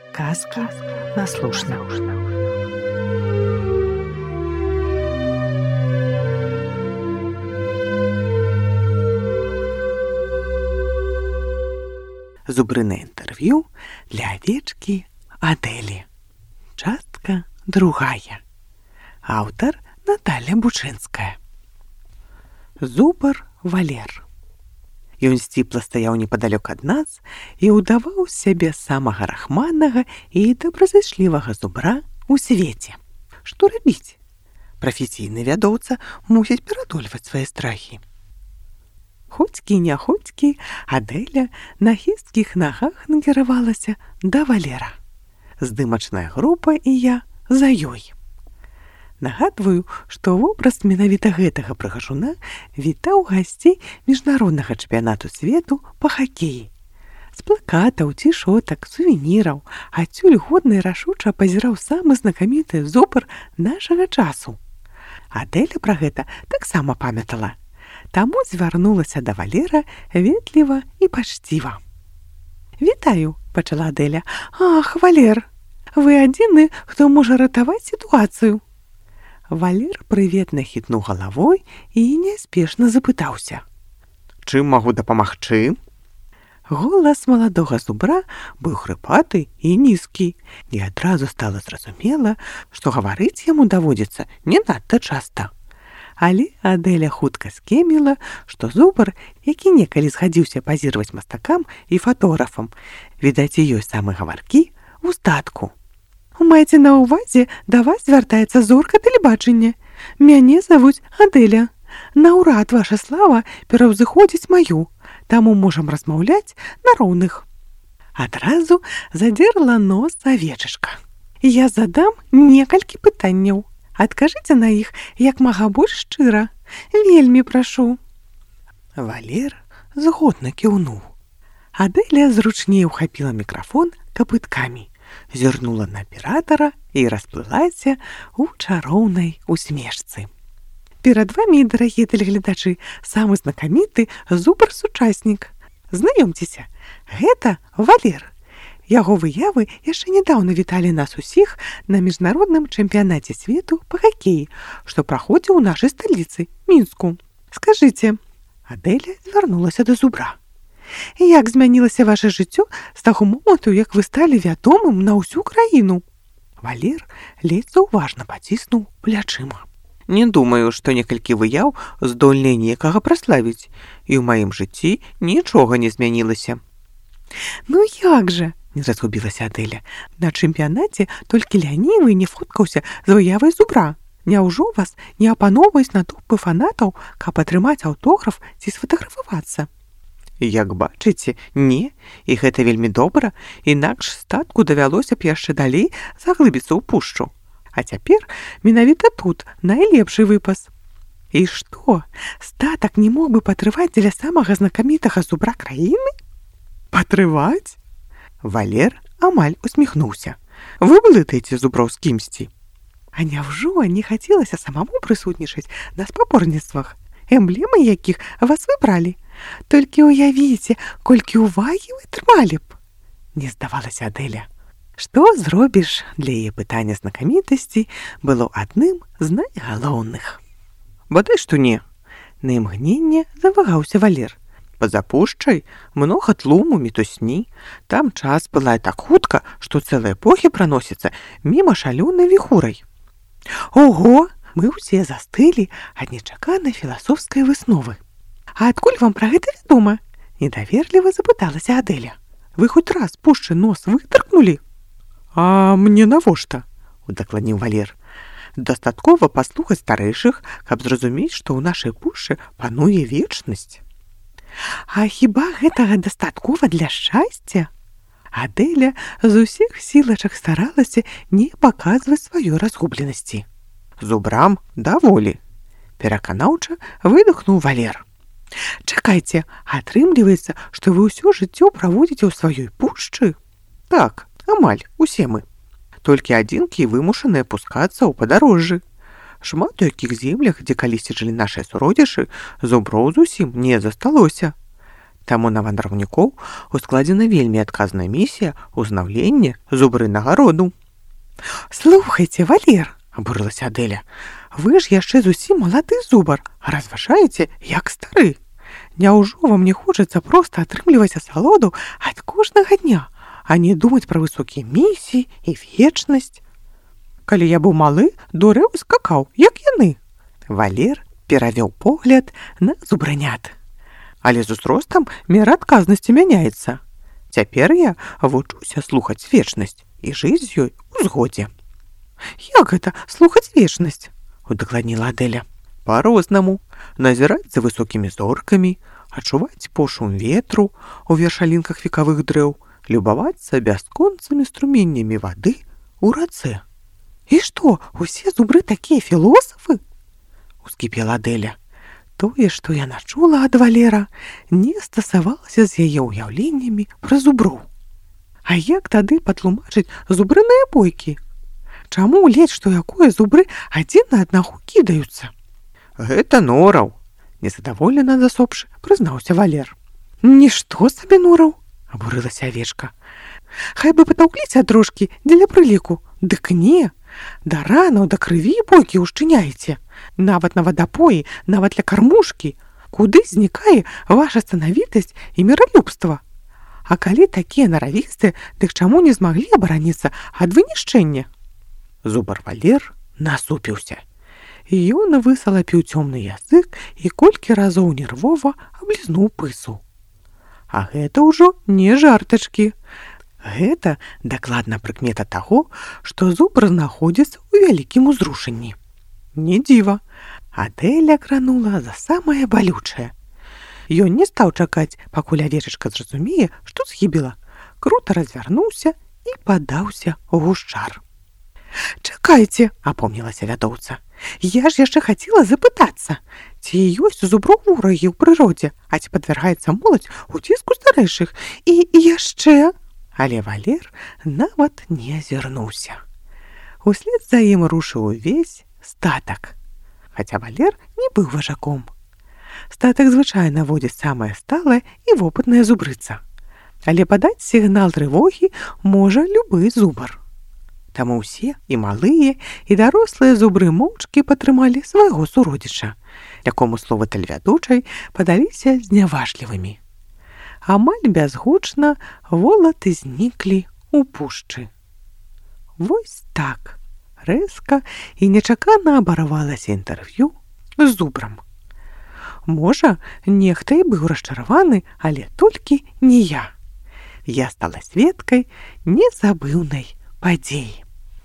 Казки на слушна. Зубрыне інтэрв'ю для авечкі Адэлі. Частка другая. Аўтар Наталья Бучынская. Зубар Валер. Ён сціпла стаяў непадалёк ад нас і ўдаваў з сябе самага рахманнага і добразычлівага зубра ў свеце. Што рабіць? Прафесійны вядоўца мусіць перадольваць свае страхі. Хоцькі-няхоцькі Адэля на хісткіх нагах накіравалася да Валера. Здымачная група і я за ёй. Нагадваю, што вобраз менавіта гэтага прыгажуна вітаў гасцей міжнароднага чэмпіянату свету па хакеі. З плакатаў, цішотак, сувеніраў адсюль годна і рашуча пазіраў самы знакаміты зубр нашага часу. Адэля пра гэта таксама памятала. Таму звярнулася да Валера ветліва і пачціва. «Вітаю», – пачала Адэля. «Ах, Валер, вы адзіны, хто можа ратаваць сітуацыю». Валер прыветна хітнуў галавой і няспешна запытаўся. «Чым магу дапамагчы?» Голас маладога зубра быў хрыпаты і нізкі, і адразу стала зразумела, што гаварыць яму даводзіцца не надта часта. Але Адэля хутка скеміла, што зубр, які некалі згадзіўся пазіраваць мастакам і фатографам, відаць, і ёсць самы гаваркі ў статку. «Майце на ўвазе, да вас звяртаецца зорка тэлебачання. Мяне завуць Адэля. Наўрад ваша слава пераўзыходзіць маю, таму можам размаўляць на роўных». Адразу задзерла нос авечачка. «Я задам некалькі пытанняў. Адкажыце на іх як мага больш шчыра. Вельмі прашу». Валер згодна кіўнуў. Адэля зручней ухапіла мікрафон капыткамі, зірнула на аператара і расплылася ў чароўнай усмешцы. Перад вамі, дарагія тэлегледачы, самы знакаміты зубр-сучаснік. Знаёмцеся, гэта Валер. Яго выявы яшчэ нядаўна віталі нас усіх на міжнародным чэмпіянаце свету па хакеі, што праходзіў у нашай сталіцы, Мінску. Скажыце, Адэля звярнулася да зубра. Як змянілася ваша жыццё з таго моманту, як вы сталі вядомым на ўсю краіну? Валер ледзь заўважна паціснуў плячыма. Не думаю, што некалькі выяў здольныя некага праславіць, і ў маім жыцці нічога не змянілася. Ну як жа, не разгубілася Адэля. На чэмпіянаце толькі лянівы не фоткаўся з выявай зубра. Няўжо вас не апаноўваюць натоўпы фанатаў, каб атрымаць аўтограф ці сфотаграфавацца? Як бачыце, не, і гэта вельмі добра, інакш статку давялося б яшчэ далей заглыбіцца ў пушчу. А цяпер менавіта тут найлепшы выпас. І што, статак не мог бы патрываць дзеля самага знакамітага зубра краіны? Патрываць? Валер амаль усміхнуўся. Вы блытаеце зуброў з кімсьці. А няўжо не хацелася самому прысутнічаць на спаборніцтвах, эмблемы якіх вас выбралі? Толькі ўявіце, колькі ўвагі вы трымалі б. Не здавалася Адэля. Што зробіш, для яе пытання знакамітасці было адным з найгалоўных. Бадай што не. На імгненне завагаўся Валер. Па-за пушчай многа тлуму, мітусні. Там час пылае так хутка, што цэлыя эпохі праносіцца міма шалёнай віхурай. Ого, мы ўсе застылі ад нечаканай філасофскай высновы. «А адкуль вам пра гэта вядома?» – недаверліва запыталася Адэля. «Вы хоць раз пушчы нос вытаркнулі?» «А мне навошта?» – удакладніў Валер. «Дастаткова паслухаць старэйшых, каб зразумець, што ў нашай пушчы пануе вечнасць». «А хіба гэтага дастаткова для шчасця?» Адэля з усіх сілачак старалася не паказваць сваёй разгубленасці. «Зубрам даволі», – пераканаўча выдохнуў Валер. «Чакайце, атрымліваецца, што вы ўсё жыццё праводзіце ў сваёй пушчы?» «Так, амаль усе мы. Толькі адзінкі вымушаныя пускацца ў падарожжы. Шмат у якіх землях, дзе калісьці жылі нашыя суродзішы, зуброў зусім не засталося. Таму на вандраўнікоў ускладзена вельмі адказная місія ўзнаўлення зубрынага роду. «Слухайце, Валер!» – абурылася Адэля. «Вы ж яшчэ зусім малады зубар, а разважаеце, як стары. Няўжо вам не хочацца проста атрымліваць асалоду ад кожнага дня, а не думаць пра высокія місіі і вечнасць? Калі я быў малы, дурэў скакаў, як яны». Валер перавёў погляд на зубранят. «Але з узростам мера адказнасці мяняецца. Цяпер я вучуся слухаць вечнасць і жыць з ёй у згодзе». «Як гэта слухаць вечнасць?» – удакладніла Адэля. «Па-рознаму. Назіраць за высокімі зоркамі, адчуваць пошум ветру у вершалінках векавых дрэў, любавацца бясконцымі струменнямі вады ў рацэ». «І што, усе зубры такія філосафы?» – ускіпела Адэля. Тое, што яна чула ад Валера, не стасавалася з яе ўяўленнямі пра зуброў. А як тады патлумачыць зубрыныя бойкі? Чаму ледзь што якое зубры адзін на аднаго кідаюцца? «Гэта нораў», – незадаволена засопшы, прызнаўся Валер. «Нішто сабе нораў», – абурылася авечка. «Хай бы патаўкліся трошкі дзеля прыліку. Дык не, да ранаў, да крыві бойкі ўшчыняеце. Нават на вадапоі, нават для кармушкі. Куды знікае ваша станавітасць і міралюбства? А калі такія наравісты, дык чаму не змаглі абараніцца ад вынішчэння?» Зубар Валер насупіўся. Ён высалапіў цёмны язык і колькі разоў нервова аблізнуў пысу. А гэта ўжо не жартачкі. Гэта дакладна прыкмета таго, што зубр знаходзіцца ў вялікім узрушэнні. Не дзіва, Адэля кранула за самае балючае. Ён не стаў чакаць, пакуль авечачка зразумее, што схібіла. Крута развярнуўся і падаўся ў гушчар. «Чакайце!» – апомнілася вядоўца. «Я ж яшчэ хацела запытацца, ці ёсць у зуброў ворагі ў прыродзе, а ці падвяргаецца моладзь у ціску старэйшых і яшчэ...» Але Валер нават не азірнуўся. Услед за ім рушыў увесь статак. Хаця Валер не быў важаком. Статак звычайна водзіць самая сталая і вопытная зубрыца. Але падаць сігнал трывогі можа любы зубар. Таму ўсе, і малыя, і дарослыя зубры моўчкі падтрымалі свайго суродзіча, якому словы тэлевядучай падаліся зняважлівымі. Амаль бязгучна волаты зніклі ў пушчы. Вось так рэзка і нечакана абарвалася інтэрв'ю з зубрам. Можа, нехта і быў расчараваны, але толькі не я. Я стала сведкай незабыўнай падзеі.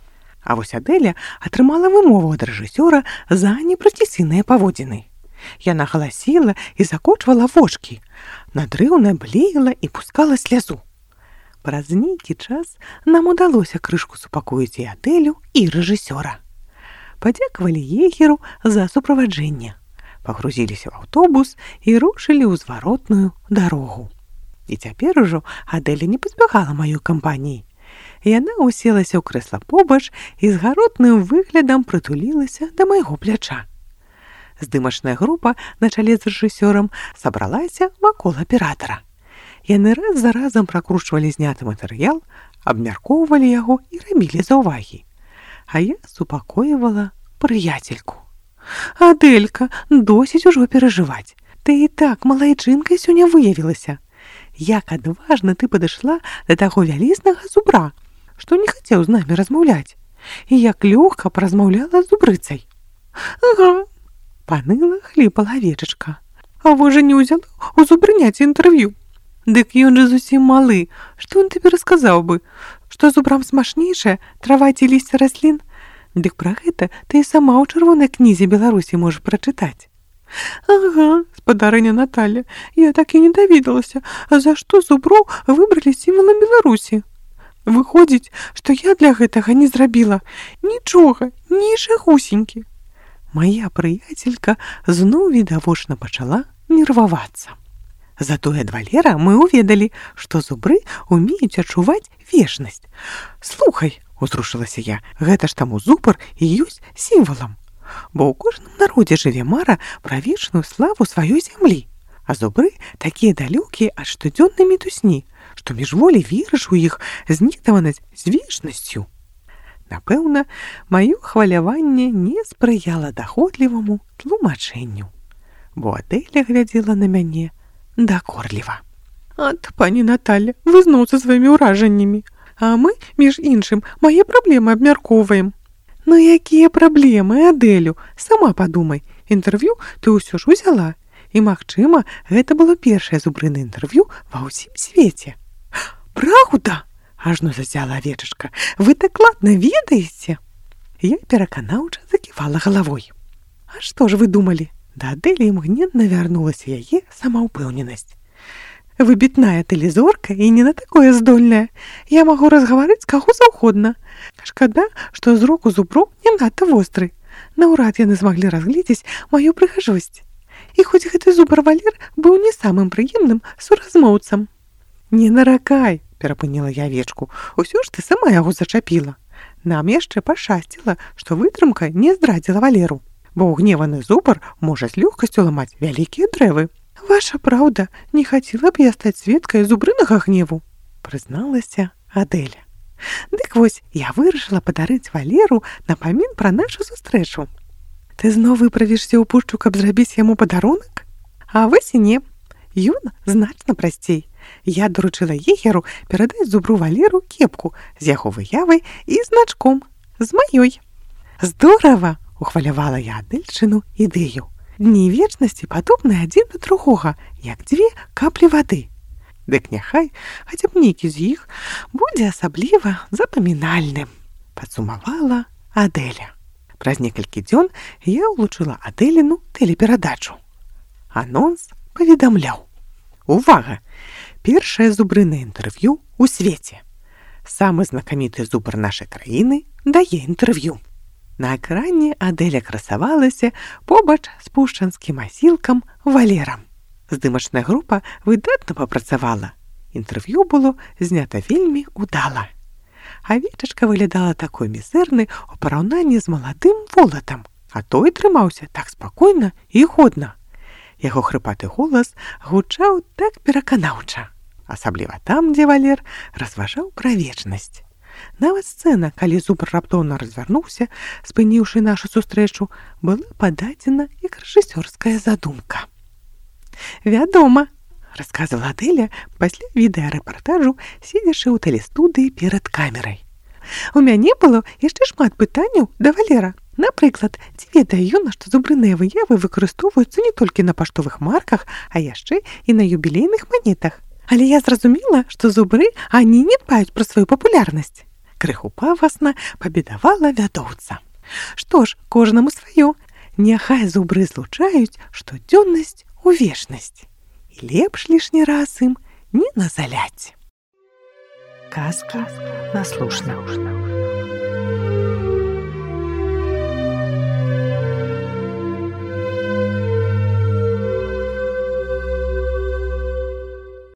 А вось Адэля атрымала вымову ад рэжысёра за непрафесійныя паводзіны. Яна галасіла і закочвала вочкі, надрыўна блеяла і пускала слязу. Праз нейкі час нам удалося крышку супакоіць і Адэлю, і рэжысёра. Падзякавалі егеру за суправаджэнне, пагрузіліся ў аўтобус і рушылі ў зваротную дарогу. І цяпер ужо Адэля не пазбягала маёй кампаніі. Яна уселася ў крэсла побач і з гаротным выглядам прытулілася да майго пляча. Здымачная група на чале з рэжысёрам сабралася вакол аператара. Яны раз за разам пракручвалі зняты матэрыял, абмяркоўвалі яго і рабілі заўвагі. А я супакойвала прыяцельку. «Адэлька, досыць ужо перажываць. Ты і так малайчынкай сёння выявілася. Як адважна ты падышла да таго вялізнага зубра, што не хацеў з намі размаўляць, і як лёгка паразмаўляла з зубрыцай». «Ага», – паныла хліпала авечачка. «А во жа не ўзяла у зубрыняці інтэрв'ю. Дык ён жа зусім малы, што ён табе расказаў бы, што зубрам смачнейшая трава ці лісце раслін? Дык пра гэта ты і сама ў чырвонай кнізе Беларусі можаш прачытаць». «Ага, спадарыня Наталя, я так і не даведалася, за што зуброў выбралі сімвалам Беларусі. Выходзіць, што я для гэтага не зрабіла нічога, ні жагусенькі». Мая прыяцелька зноў відавочна пачала нервавацца. Затое ад Валера мы ўведалі, што зубры ўмеюць адчуваць вечнасць. «Слухай», – узрушылася я, – «гэта ж таму зубр і ёсць сімвалам. Бо ў кожным народзе жыве мара пра вечную славу сваёй зямлі. А зубры такія далёкія ад штодзённай мітусні, што міжволі верыш у іх знітаванасць з вечнасцю. Напэўна, маё хваляванне не спрыяла даходліваму тлумачэнню, бо Адэля глядзела на мяне дакорліва. «Ат, пані Наталя, вы зноў са сваімі ўражаннямі, а мы, між іншым, мае праблемы абмяркоўваем». «Ну якія праблемы, Адэлю? Сама падумай, інтэрв'ю ты ўсё ж узяла, і, магчыма, гэта было першае зубрынае інтэрв'ю ва ўсім свеце». «Праўда?» — ажно зазяла авечачка. «Вы так ладна ведаеце?» Я пераканаўча заківала галавой. «А што ж вы думалі?» Да Адэлі імгненна вярнулася яе самаўпэўненасць. «Выбітная тэлезорка і не на такое здольная. Я магу разгаварыць каго заўгодна. Шкада, што зрок у зуброў не надта востры. Наўрад яны змаглі разгледзець маю прыгажосць. І хоць гэты зубр Валер быў не самым прыемным суразмоўцам». «Не наракай», — перапыніла я авечку, «усё ж ты сама яго зачапіла. Нам яшчэ пашчасціла, што вытрымка не здрадзіла Валеру, бо гневаны зубр можа з лёгкасцю ламаць вялікія дрэвы». «Ваша праўда, не хацела б я стаць сведкай зубрынага гневу», — прызналася Адэля. «Дык вось, я вырашыла падарыць Валеру напамін пра нашу сустрэчу». «Ты зноў выправішся ў пушчу, каб зрабіць яму падарунак?» «А вось і не. Ён значна прасцей. Я даручыла егеру перадаць зубру Валеру кепку з яго выявай і значком, з маёй». «Здорава!» — ухвалявала я Адэльчыну ідэю. «Дні вечнасці падобныя адзін да другога, як дзве каплі вады. Дык няхай хаця б нейкі з іх будзе асабліва запамінальным», — падсумавала Адэля. Праз некалькі дзён я ўлучыла Адэліну тэлеперадачу. Анонс паведамляў: «Увага! Першае зубрынае інтэрв'ю ў свеце. Самы знакаміты зубр нашай краіны дае інтэрв'ю». На экране Адэля красавалася побач з пушчанскім асілкам Валерам. Здымачная група выдатна папрацавала. Інтэрв'ю было знята вельмі удала. Авечачка выглядала такой мізэрнай у параўнанні з маладым волатам, а той трымаўся так спакойна і годна. Яго хрыпаты голас гучаў так пераканаўча, асабліва там, дзе Валер разважаў пра вечнасць. Нават сцэна, калі зубр раптоўна развярнуўся, спыніўшы нашу сустрэчу, была пададзена як рэжысёрская задумка. «Вядома», — расказала Адэля пасля відэарэпартажу, седзячы ў тэлестудыі перад камерай. «У мяне было яшчэ шмат пытанняў да Валера. Напрыклад, ці ведае ён, што зубрыныя выявы выкарыстоўваюцца не толькі на паштовых марках, а яшчэ і на юбілейных манетах. Але я зразумела, што зубры ані не дбаюць пра сваю папулярнасць». Крыху пафасна пабедавала вядоўца. «Што ж, кожнаму сваё. Няхай зубры злучаюць штодзённасць у вечнасць. І лепш лішні раз ім не назаляць». Казка наслушна.